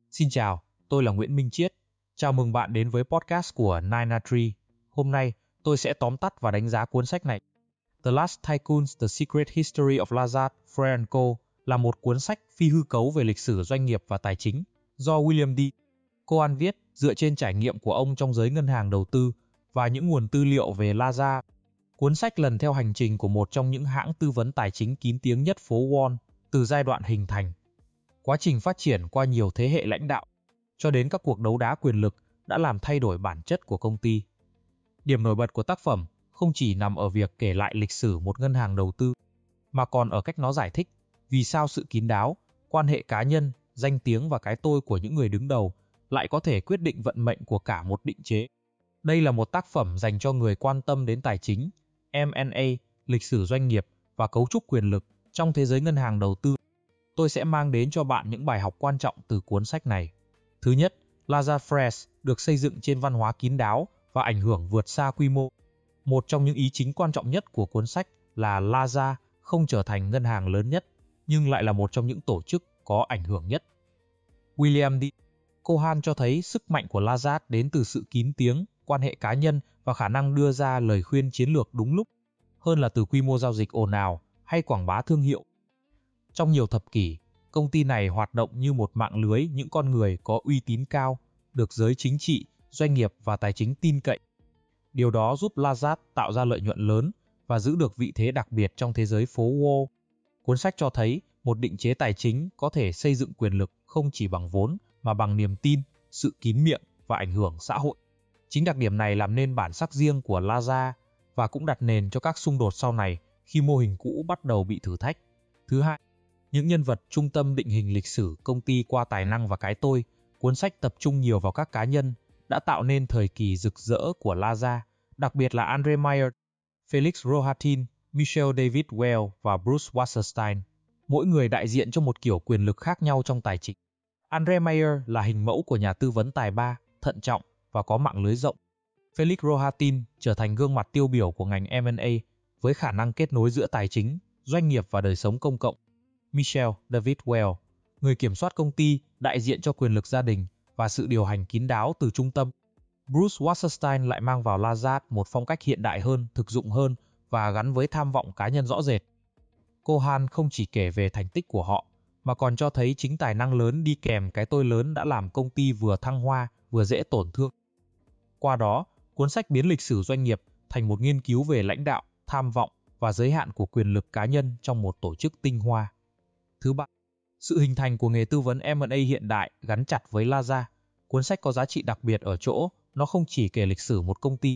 Xin chào, tôi là Nguyễn Minh Chiết. Chào mừng bạn đến với podcast của Nine Tree. Hôm nay, tôi sẽ tóm tắt và đánh giá cuốn sách này. The Last Tycoons: The Secret History of Lazard, Frères & Co. là một cuốn sách phi hư cấu về lịch sử doanh nghiệp và tài chính do William D. Cohan viết dựa trên trải nghiệm của ông trong giới ngân hàng đầu tư và những nguồn tư liệu về Lazard. Cuốn sách lần theo hành trình của một trong những hãng tư vấn tài chính kín tiếng nhất phố Wall, từ giai đoạn hình thành, quá trình phát triển qua nhiều thế hệ lãnh đạo, cho đến các cuộc đấu đá quyền lực đã làm thay đổi bản chất của công ty. Điểm nổi bật của tác phẩm không chỉ nằm ở việc kể lại lịch sử một ngân hàng đầu tư, mà còn ở cách nó giải thích vì sao sự kín đáo, quan hệ cá nhân, danh tiếng và cái tôi của những người đứng đầu lại có thể quyết định vận mệnh của cả một định chế. Đây là một tác phẩm dành cho người quan tâm đến tài chính, M&A, lịch sử doanh nghiệp và cấu trúc quyền lực trong thế giới ngân hàng đầu tư. Tôi sẽ mang đến cho bạn những bài học quan trọng từ cuốn sách này. Thứ nhất, Lazard Frères được xây dựng trên văn hóa kín đáo và ảnh hưởng vượt xa quy mô. Một trong những ý chính quan trọng nhất của cuốn sách là Lazard không trở thành ngân hàng lớn nhất, nhưng lại là một trong những tổ chức có ảnh hưởng nhất. William D. Cohan cho thấy sức mạnh của Lazard đến từ sự kín tiếng, quan hệ cá nhân và khả năng đưa ra lời khuyên chiến lược đúng lúc, hơn là từ quy mô giao dịch ồn ào hay quảng bá thương hiệu. Trong nhiều thập kỷ, công ty này hoạt động như một mạng lưới những con người có uy tín cao, được giới chính trị, doanh nghiệp và tài chính tin cậy. Điều đó giúp Lazard tạo ra lợi nhuận lớn và giữ được vị thế đặc biệt trong thế giới phố Wall. Cuốn sách cho thấy một định chế tài chính có thể xây dựng quyền lực không chỉ bằng vốn mà bằng niềm tin, sự kín miệng và ảnh hưởng xã hội. Chính đặc điểm này làm nên bản sắc riêng của Lazard và cũng đặt nền cho các xung đột sau này khi mô hình cũ bắt đầu bị thử thách. Thứ hai, những nhân vật trung tâm định hình lịch sử công ty qua tài năng và cái tôi. Cuốn sách tập trung nhiều vào các cá nhân đã tạo nên thời kỳ rực rỡ của Lazard, đặc biệt là Andre Mayer, Felix Rohatyn, Michel David Well và Bruce Wasserstein. Mỗi người đại diện cho một kiểu quyền lực khác nhau trong tài chính. Andre Mayer là hình mẫu của nhà tư vấn tài ba, thận trọng và có mạng lưới rộng. Felix Rohatyn trở thành gương mặt tiêu biểu của ngành M&A với khả năng kết nối giữa tài chính, doanh nghiệp và đời sống công cộng. Michel David Well, người kiểm soát công ty, đại diện cho quyền lực gia đình và sự điều hành kín đáo từ trung tâm. Bruce Wasserstein lại mang vào Lazard một phong cách hiện đại hơn, thực dụng hơn và gắn với tham vọng cá nhân rõ rệt. Cohan không chỉ kể về thành tích của họ, mà còn cho thấy chính tài năng lớn đi kèm cái tôi lớn đã làm công ty vừa thăng hoa, vừa dễ tổn thương. Qua đó, cuốn sách biến lịch sử doanh nghiệp thành một nghiên cứu về lãnh đạo, tham vọng và giới hạn của quyền lực cá nhân trong một tổ chức tinh hoa. Thứ ba, sự hình thành của nghề tư vấn M&A hiện đại gắn chặt với Lazard. Cuốn sách có giá trị đặc biệt ở chỗ nó không chỉ kể lịch sử một công ty,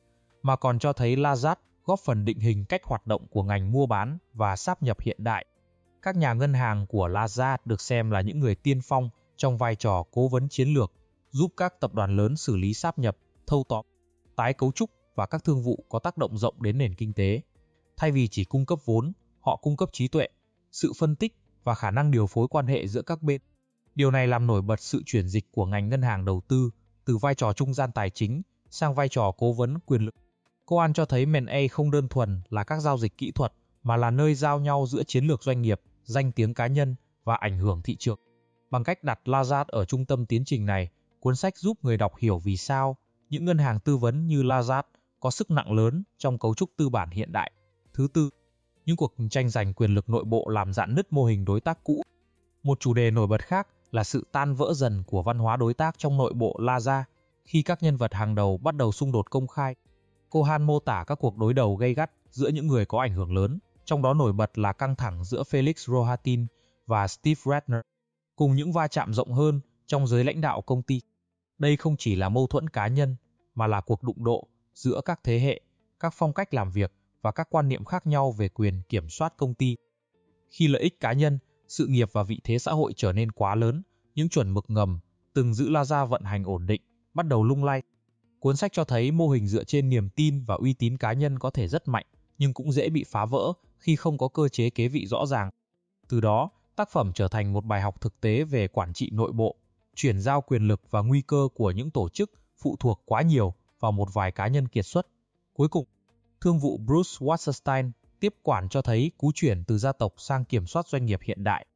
mà còn cho thấy Lazard góp phần định hình cách hoạt động của ngành mua bán và sáp nhập hiện đại. Các nhà ngân hàng của Lazard được xem là những người tiên phong trong vai trò cố vấn chiến lược, giúp các tập đoàn lớn xử lý sáp nhập, thâu tóm, tái cấu trúc và các thương vụ có tác động rộng đến nền kinh tế. Thay vì chỉ cung cấp vốn, họ cung cấp trí tuệ, sự phân tích và khả năng điều phối quan hệ giữa các bên. Điều này làm nổi bật sự chuyển dịch của ngành ngân hàng đầu tư từ vai trò trung gian tài chính sang vai trò cố vấn quyền lực. Cohan cho thấy M&A không đơn thuần là các giao dịch kỹ thuật mà là nơi giao nhau giữa chiến lược doanh nghiệp, danh tiếng cá nhân và ảnh hưởng thị trường. Bằng cách đặt Lazard ở trung tâm tiến trình này, cuốn sách giúp người đọc hiểu vì sao những ngân hàng tư vấn như Lazard có sức nặng lớn trong cấu trúc tư bản hiện đại. Thứ tư, những cuộc tranh giành quyền lực nội bộ làm rạn nứt mô hình đối tác cũ. Một chủ đề nổi bật khác là sự tan vỡ dần của văn hóa đối tác trong nội bộ Lazard khi các nhân vật hàng đầu bắt đầu xung đột công khai. Cohan mô tả các cuộc đối đầu gay gắt giữa những người có ảnh hưởng lớn, trong đó nổi bật là căng thẳng giữa Felix Rohatyn và Steve Ratner, cùng những va chạm rộng hơn trong giới lãnh đạo công ty. Đây không chỉ là mâu thuẫn cá nhân, mà là cuộc đụng độ giữa các thế hệ, các phong cách làm việc và các quan niệm khác nhau về quyền kiểm soát công ty. Khi lợi ích cá nhân, sự nghiệp và vị thế xã hội trở nên quá lớn, những chuẩn mực ngầm từng giữ Lazard vận hành ổn định bắt đầu lung lay. Cuốn sách cho thấy mô hình dựa trên niềm tin và uy tín cá nhân có thể rất mạnh, nhưng cũng dễ bị phá vỡ khi không có cơ chế kế vị rõ ràng. Từ đó, tác phẩm trở thành một bài học thực tế về quản trị nội bộ, chuyển giao quyền lực và nguy cơ của những tổ chức phụ thuộc quá nhiều vào một vài cá nhân kiệt xuất. Cuối cùng, thương vụ Bruce Wasserstein tiếp quản cho thấy cú chuyển từ gia tộc sang kiểm soát doanh nghiệp hiện đại.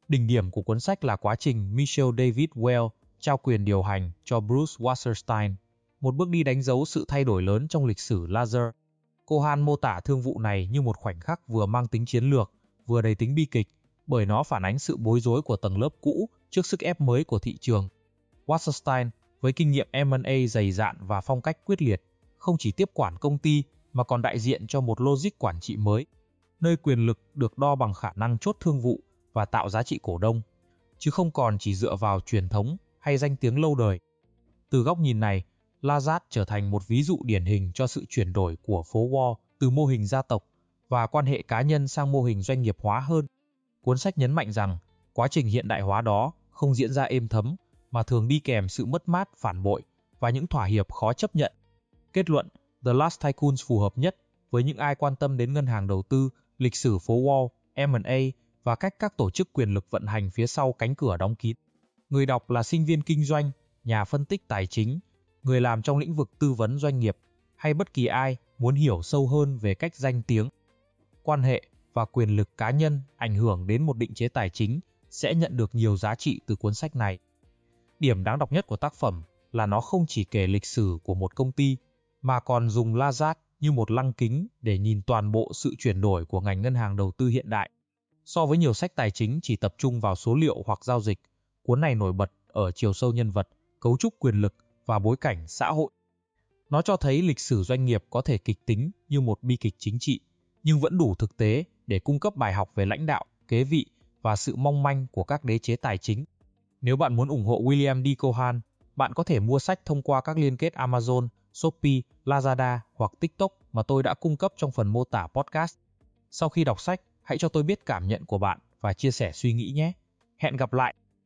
Đỉnh điểm của cuốn sách là quá trình Michael David Well trao quyền điều hành cho Bruce Wasserstein, một bước đi đánh dấu sự thay đổi lớn trong lịch sử Lazar. Cohan mô tả thương vụ này như một khoảnh khắc vừa mang tính chiến lược, vừa đầy tính bi kịch, bởi nó phản ánh sự bối rối của tầng lớp cũ trước sức ép mới của thị trường. Wasserstein, với kinh nghiệm M&A dày dạn và phong cách quyết liệt, không chỉ tiếp quản công ty mà còn đại diện cho một logic quản trị mới, nơi quyền lực được đo bằng khả năng chốt thương vụ và tạo giá trị cổ đông, chứ không còn chỉ dựa vào truyền thống hay danh tiếng lâu đời. Từ góc nhìn này, Lazard trở thành một ví dụ điển hình cho sự chuyển đổi của phố Wall từ mô hình gia tộc và quan hệ cá nhân sang mô hình doanh nghiệp hóa hơn. Cuốn sách nhấn mạnh rằng, quá trình hiện đại hóa đó không diễn ra êm thấm, mà thường đi kèm sự mất mát, phản bội và những thỏa hiệp khó chấp nhận. Kết luận, The Last Tycoons phù hợp nhất với những ai quan tâm đến ngân hàng đầu tư, lịch sử phố Wall, M&A và cách các tổ chức quyền lực vận hành phía sau cánh cửa đóng kín. Người đọc là sinh viên kinh doanh, nhà phân tích tài chính, người làm trong lĩnh vực tư vấn doanh nghiệp, hay bất kỳ ai muốn hiểu sâu hơn về cách danh tiếng, quan hệ và quyền lực cá nhân ảnh hưởng đến một định chế tài chính sẽ nhận được nhiều giá trị từ cuốn sách này. Điểm đáng đọc nhất của tác phẩm là nó không chỉ kể lịch sử của một công ty, mà còn dùng Lazard như một lăng kính để nhìn toàn bộ sự chuyển đổi của ngành ngân hàng đầu tư hiện đại. So với nhiều sách tài chính chỉ tập trung vào số liệu hoặc giao dịch, cuốn này nổi bật ở chiều sâu nhân vật, cấu trúc quyền lực và bối cảnh xã hội. Nó cho thấy lịch sử doanh nghiệp có thể kịch tính như một bi kịch chính trị, nhưng vẫn đủ thực tế để cung cấp bài học về lãnh đạo, kế vị và sự mong manh của các đế chế tài chính. Nếu bạn muốn ủng hộ William D. Cohan, bạn có thể mua sách thông qua các liên kết Amazon, Shopee, Lazada hoặc TikTok mà tôi đã cung cấp trong phần mô tả podcast. Sau khi đọc sách, hãy cho tôi biết cảm nhận của bạn và chia sẻ suy nghĩ nhé. Hẹn gặp lại!